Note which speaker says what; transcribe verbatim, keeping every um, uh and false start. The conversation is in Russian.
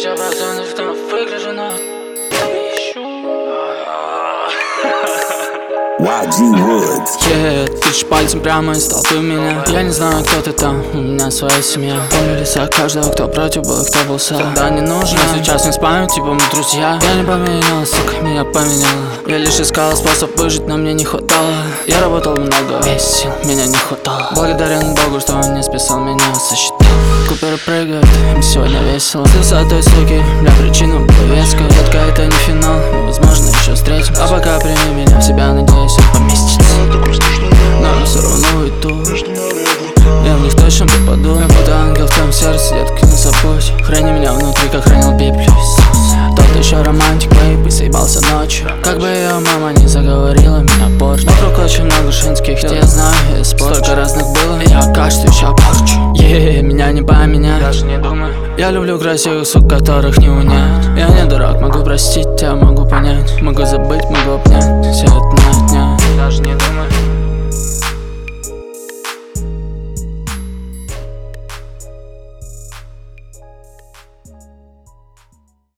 Speaker 1: Тысяча процентов, что выгляжу, но
Speaker 2: вай джи Woods.
Speaker 1: Yeah, тычешь пальцем прямо из толпы меня. Я не знаю, кто ты там, у меня своя семья. Помню лица каждого, кто против был, кто был сам. Тогда не нужно, я сейчас не спаю, типа мы друзья. Я не поменялась, сука, меня поменяла. Я лишь искала способ выжить, но мне не хватало. Я работал много, весь сил, меня не хватало. Благодарен Богу, что он не списал меня со счета. Куперы прыгают, им сегодня весело. С высотой суки, бля, причина была веская. Детка, это не финал, мы, возможно, еще встретим. А пока прими меня в себя, надеюсь, он поместится. Но я все равно уйду. Я в них точно попаду. Я буду ангел в твоем сердце, детка, не забудь. Храни меня внутри, как хранил Библию Иисус. Тот еще романтик, бэйб, и съебался ночью. Как бы ее мама не заговорила, меня порчу. Вокруг очень много женских тел, я знаю, я спорчу. Столько разных было, я кажется, еще порчу. Е, меня не поменять, даже не думаю. Я люблю красивых сук, которых не унять. Я не дурак, могу простить, я могу понять. Могу забыть, могу обнять все это.